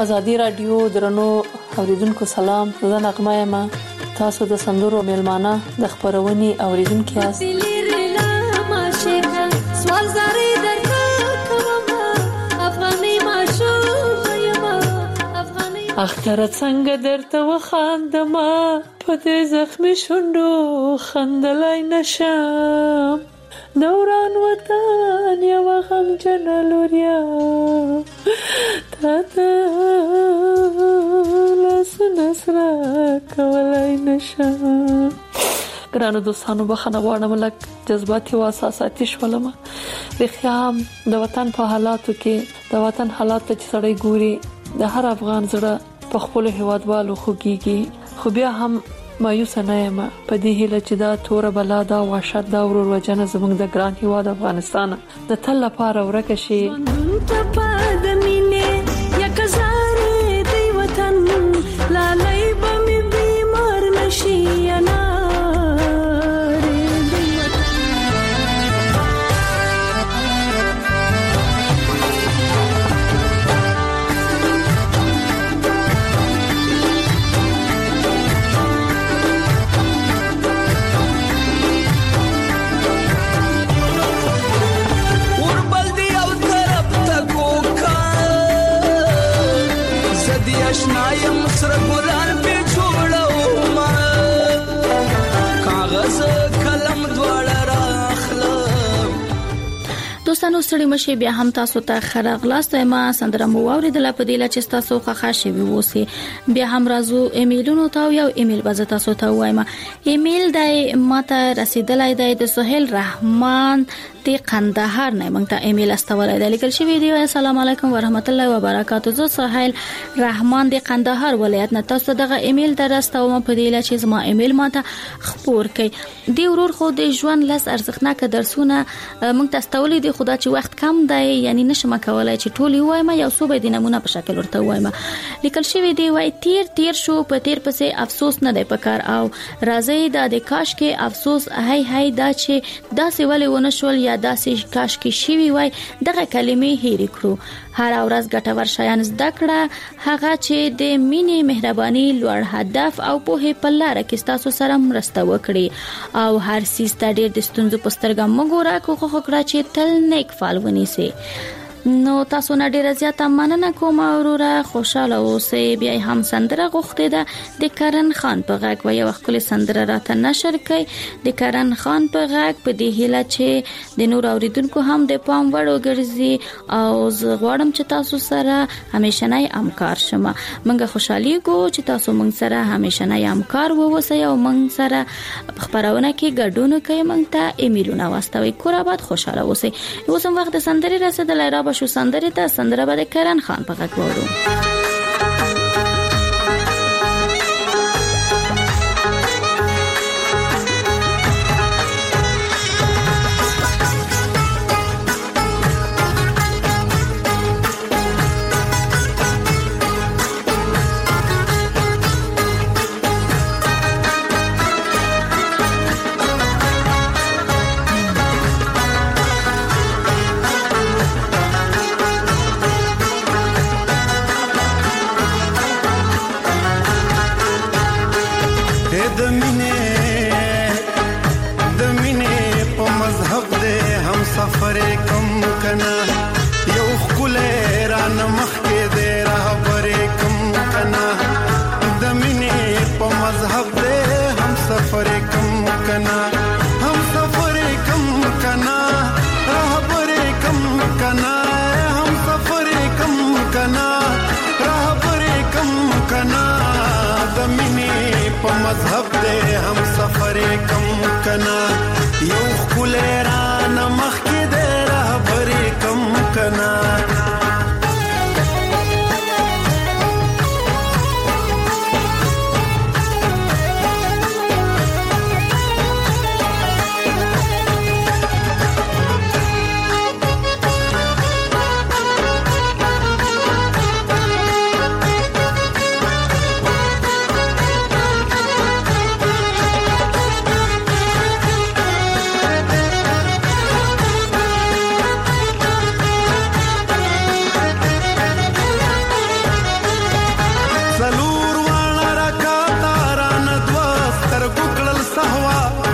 Speaker 15: ازادي رادیو درنو اوریدونکو سلام، زه نغمه یم. تاسو د سندرو میلمانه د خبرونې اوریدونکو یاست. اختر څنګه درته وخاندما په دې زخمي شونډو خندلای نشم، دوران وطن یو غم جنلوریا تاته لاس نسرا کولای نشم. ګرانو دوستانو بخښنه غواړم لکه جذباتي او احساساتي شولم. رښتیا د وطن په حالاتو کې د وطن حالات ته سړی ګوري د هر افغان زړه په خپل هیوادوالو خوږیږي، خو بیا هم مایوس نه یم په دې هیله چې دا تور بلا دا وحشت دا ورور وجنه زموږ د ګران هیواد افغانستان د تل لپاره ورکه شي.
Speaker 12: دوستانو ستړي مشه بیا هم تاسو ته خراغلاست ما سندره مو اوریدله په دې لچ تاسو خخه شوي وسی. بیا هم راځو ایمیلونو ته، یو ایمیل به تاسو ته وایم. ایمیل دای ماته رسیدلای دی د سهیل رحمان د قندهار نه، موږ ته ایمیل استولای دی لیکل شوی دی. السلام علیکم ورحمت الله وبرکاتہ. زه سهیل رحمان د قندهار ولایت نه تاسو دغه ایمیل درستوم په دې لچ زما ایمیل ماته خبر کړئ. دی ورور خو د ژوند لس ارزښتناک درسونه موږ ته استولې دي، خدا چې وخت کم دی یعنی نشم کولای چې ټول وایم، یو څو به د نمونه په شکل ورته وایم. لیکل شوی دی وای تیر تیر شو په تیر پسې افسوس نه دی پکار، او راځي دا د کاش کې افسوس هاي هاي دا چې داسې ولې ونه شول یا داسې کاش کې شوی وای دغه کلمې هېر کړو. هر ورځ ګټور شیان زده کړه، هغه چې د مینې مهرباني لوړ هدف او په په لار کې تاسو سره مرسته وکړي، او هر سیس ته ډېر د ستونزو په سترګه مګوره کوخه کړه چې تل نیک فال ونیسي. نو تاسو نه ډیره زیاته مننه کوم اوروره، خوشاله اوسئ. بیا هم سندره غوښته ده د کرن خان په غږ و یو خپل سندره راته نشر کړي د کرن خان په غږ په دې هیله چې د نور اوریدونکو هم د پام وړ وګرځي، او زه غواړم چې تاسو سره همیشنی همکار شم. منګه خوشحالي کو چې تاسو موږ سره همیشنی همکار ووسئ او موږ سره خبرونه کې ګډون کوي. موږ ته ایمیلونه واستوي. کور آباد خوشاله اوسئ. اوس هم وخت سندري رسیدلای را شو سندره ته سندره به کرن خان په غږ وورو.
Speaker 16: سفر کم کنا یو خل ران مخ کې دې رهبر کم کنا د مینې په مذهب دې هم سفر کم کنا هم سفر کم کنا رهبر کم کنا هم سفر کم کنا رهبر کم کنا د مینې په مذهب دې هم سفر کم کنا یو خل ران مخ کې دې رهبر کم کنا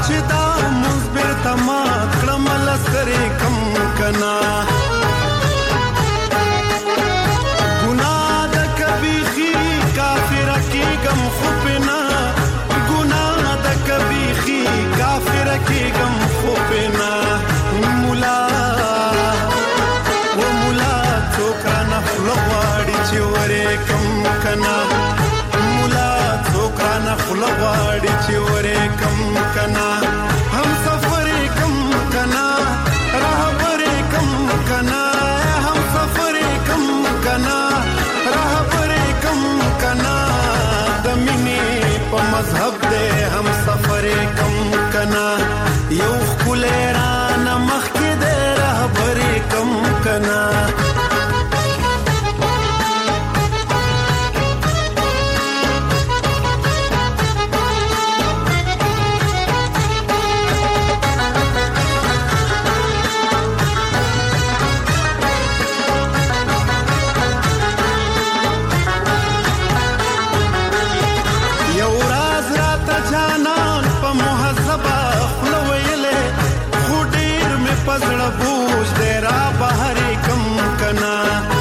Speaker 16: چې دا مزبر تما کړم لسره کم کنا ګناه د کبیخي کافر کی غم خوبنا ګناه د کبیخي کافر کی غم خوبنا مولا و مولا څوک نه فلواړي چې ورې کم کنا مولا څوک نه فلواړي چې ورې کم کنا هم سفر کم کنا راهبر کم کنا هم سفر کم کنا راهبر کم کنا د مینې په مذهب دې هم سفر کم کنا یو خلران مخ کې دې راهبر کم کنا پزړه بوج دې را بهر کم کنا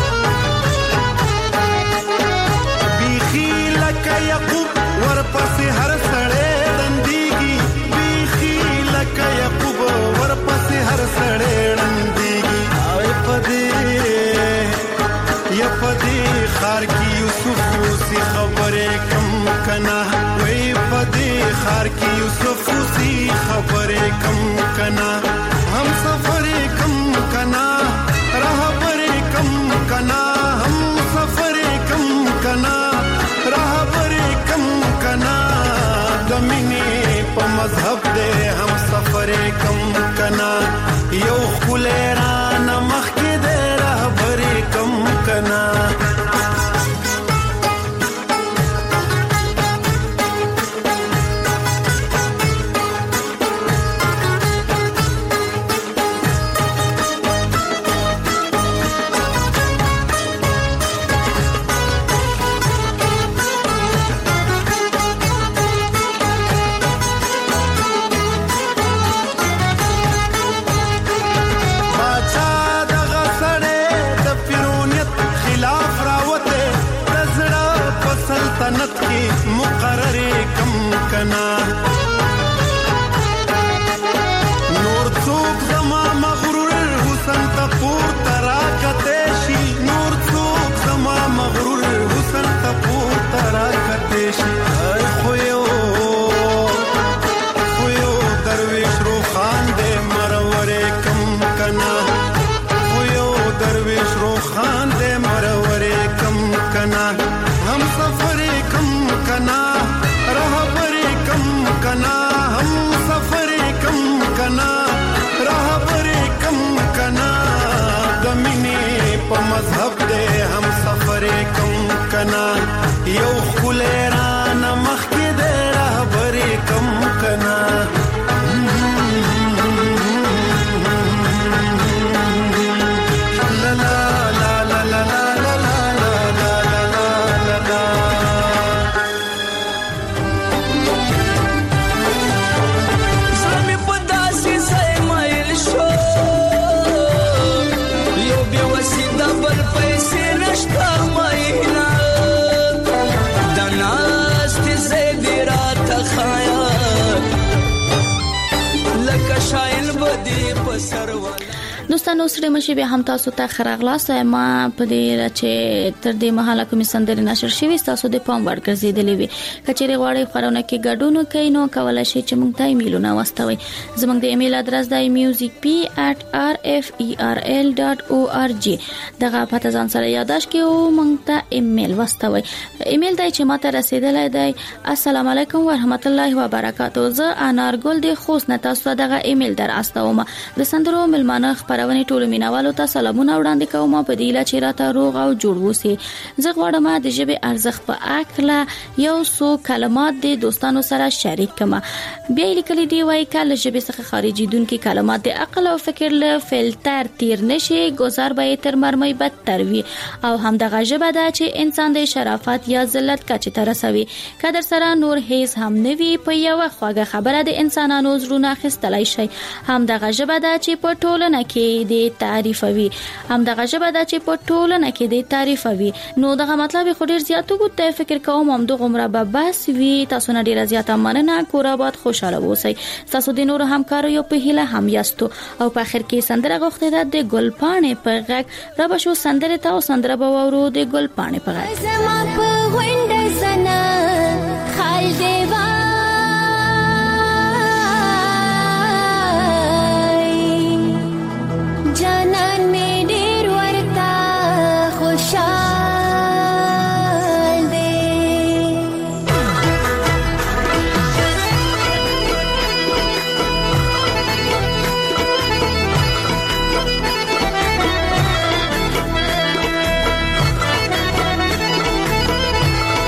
Speaker 16: بیخی لکه یعقوب ورپسې هر سړی رندېږي بیخی لکه یعقوب ورپسې هر سړی رندېږي او پدې یا پدې خار کې یوسف اوسې خبرې کم کنا وای پدې خار کې یوسف اوسې خبرې کم کنا हम सफर कम कना राहबर कम कना हम सफर कम कना राहबर कम कना दमिने प मजहब दे हम सफर कम कना यो खुलेरान मख के दे राहबर कम कना सल्तनत की मुकर्रर कम कना नूर चूक जमा मगरूर हुसन तपूर तराकतेशी नूर चूक जमा मगरूर हुसन तपूर तराकतेशी खोयो खोयो दरवेश रो खान दे मरवरे कम कना खोयो दरवेश रो खान दे मरवरे कम कना हम सफर कम कना राहबर कम कना हम सफर कम कना राहबर कम कना दमिने प मजहब दे हम सफर कम कना यो खुलेरान मख के दे राहबर कम कना ला ला ला ला ला
Speaker 12: دوستانو سره مشه به هم تاسو ته خراغلاس ما په دې چې تر دې مهاله کوم سندري نشر شوي تاسو د پام وړ ګرځیدلې وي کچېره غواړي خبرونه کې ګډون کوي نو کولای شئ چې موږ ته ایمیلونه واستوي زموږ د ایمیل ادرس دی music p at r f e r l dot org دغه پته ځان سره یاداش کې او موږ ته ایمیل واستوي ایمیل دی چې ماته رسیدلای دی السلام علیکم ورحمت الله وبرکاتو زه انارګل د خوست نه تاسو دغه ایمیل در استوم د سندرو ملمانه خبر خبرونه ټولو مینوالو ته سلامونه وړاندې کوم په دې لا چې راته روغ او جوړ وسی. زه غواړم د ژبې ارزښت په اکله یو څو کلمات د دوستانو سره شریک کړم. بیا لیکلي دی وای کله ژبې څخه خارجي دونکو کلمات د عقل او فکر له فلټر تیر نشي گزار به تر مرمۍ بدتر وي او همدغه ژبه ده چې انسان د شرافت یا ذلت کچې ته رسوي. کدر سره نور هیڅ هم نوي په یو خواږه خبره د انسانانو زړونه خستلای شي. همدغه ژبه ده چې په ټولنه کې د تعریفوي همدغه ژبه ده چې په ټولنه کې د تعریفوي. نو دغه مطلب خو ډیر زیاتو ګوت فکر کوم هم دغه عمره به بس وي. تاسو نه ډیر زیاته مننه. کور آباد خوشاله اوسئ. تاسو د نور همکارو یو په هیله هم یاستو او په اخر کې سندره غوښته ده د ګلپانې په غږ را بشو سندره ته او سندره به ورو د ګلپانې په غږ.
Speaker 17: زما په وینډ سنا خال دیوا جانان می ډیر ورتا خوشحال دی.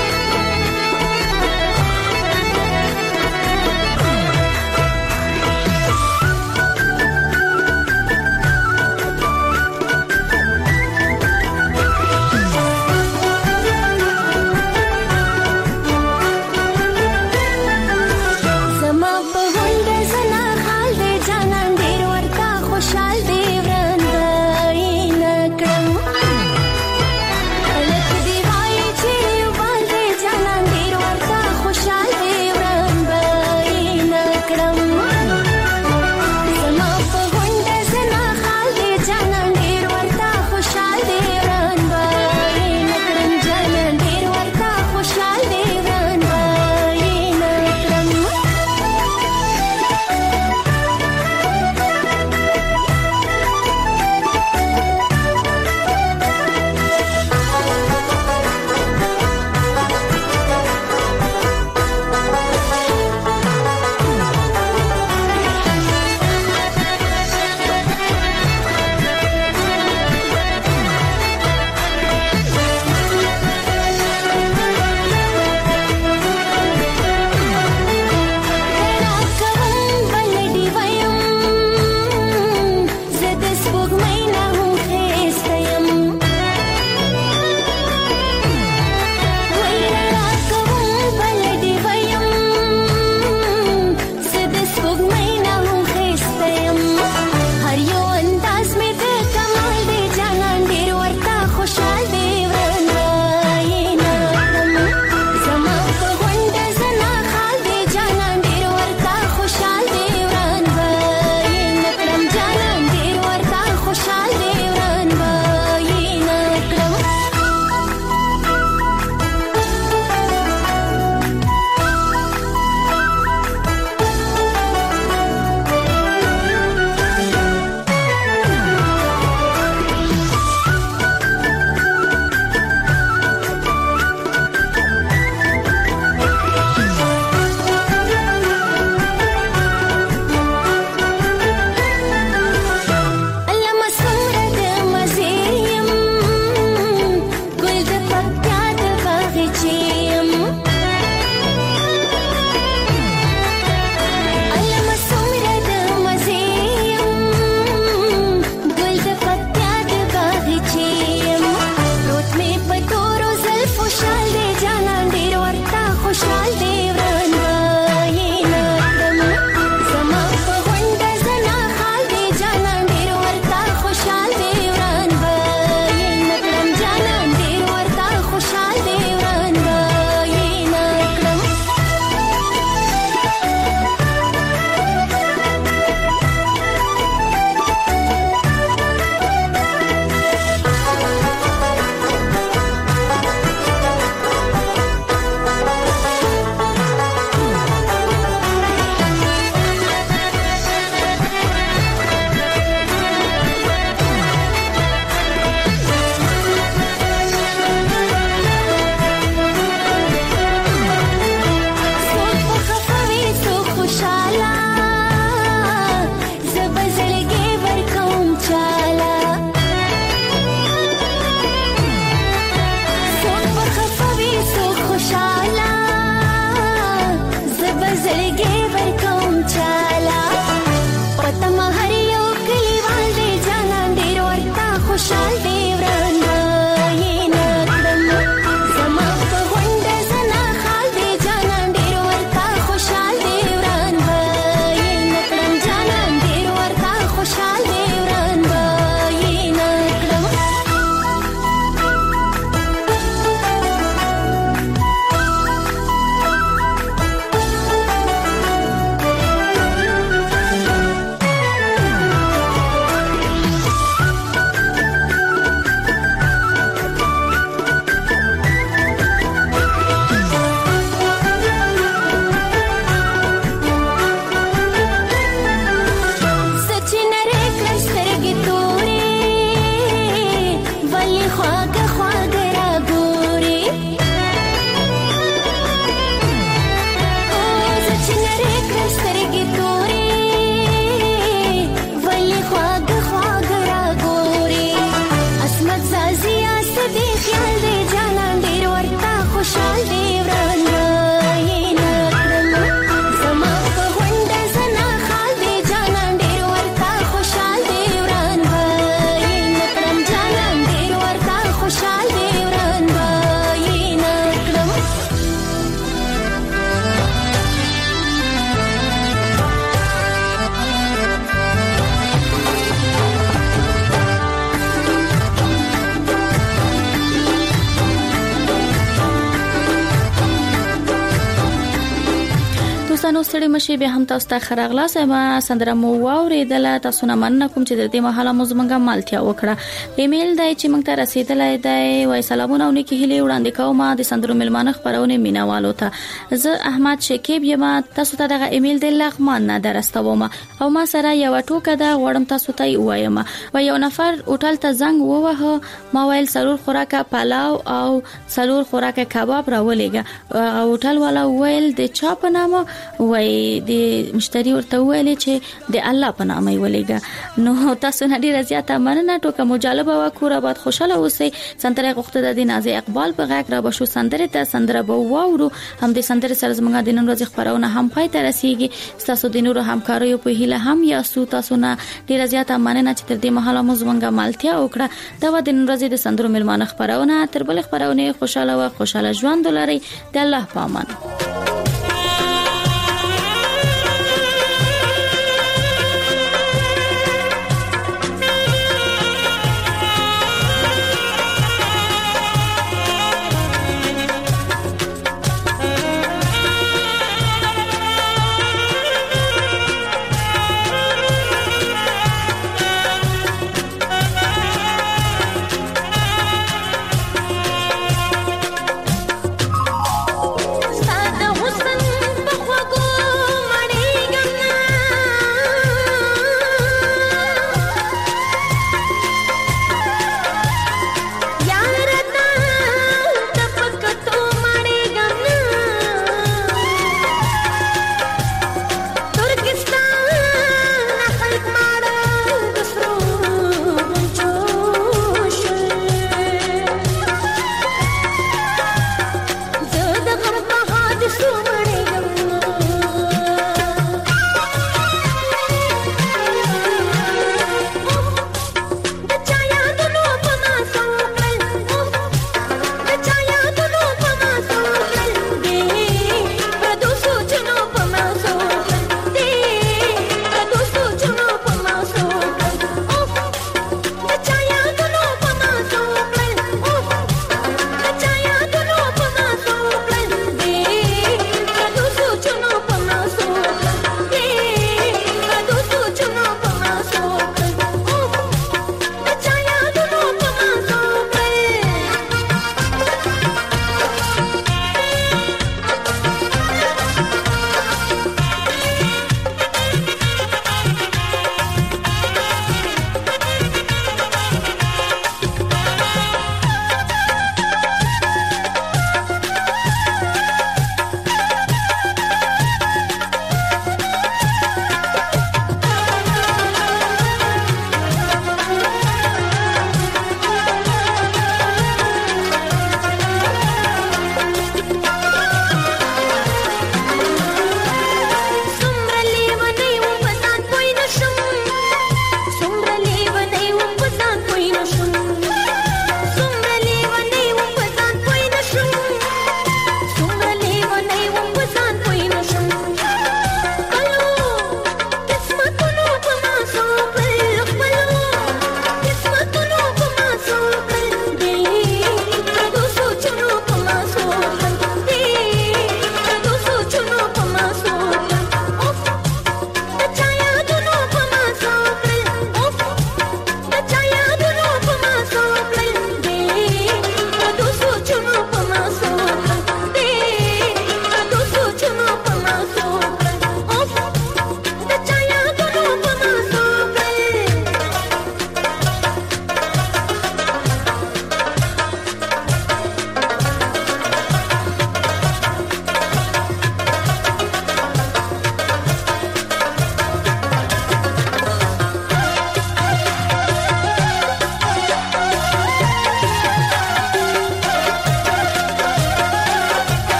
Speaker 12: ستړي مشي به هم تاسو ته خراغلا سم سندره مو واوریدله. تاسو نه مننه کوم چې د دې مهاله مو زمونږه مالتیا وکړه. ایمیل دی چې موږ ته رسیدلای دی وای سلامونه او نیکی هلي وړاندې کوم د سندرو ملمانه خبرونه مینوالو ته. زه احمد شکیب یم. تاسو ته دغه ایمیل د لغمان نه درستوم او ما سره یو ټوکه دا وړم تاسو ته وایم. و یو نفر هوټل ته زنګ ووهه. ما ویل سرور خوراکه پلاو او سرور خوراکه کباب راولېګه. هوټل والا ویل د چا په نامه؟ وای د مشتری ورته ویل چې د الله په نامه ولېګه. نو تاسو نه ډیره زیاته مننه. ټوکه مجالبه و کور آباد خوشاله اوسئ. سندره غوښته د نازي اقبال په غږ را بشو سندره ته سندره به واورو. هم د سندره سره زموږ د نن ورځې خبرونه هم پای ته رسیږي. تاسو د نورو همکاریو په هیله هم یاسو. تاسو نه ډیره زیاته مننه چې تر دې مهاله مو زموږه مالتیا وکړه. دا و د نن ورځې د سندرو ملمانه خبرونه. تر بل خبرونه خوشاله و خوشاله ژوند ولرئ. د الله په امان.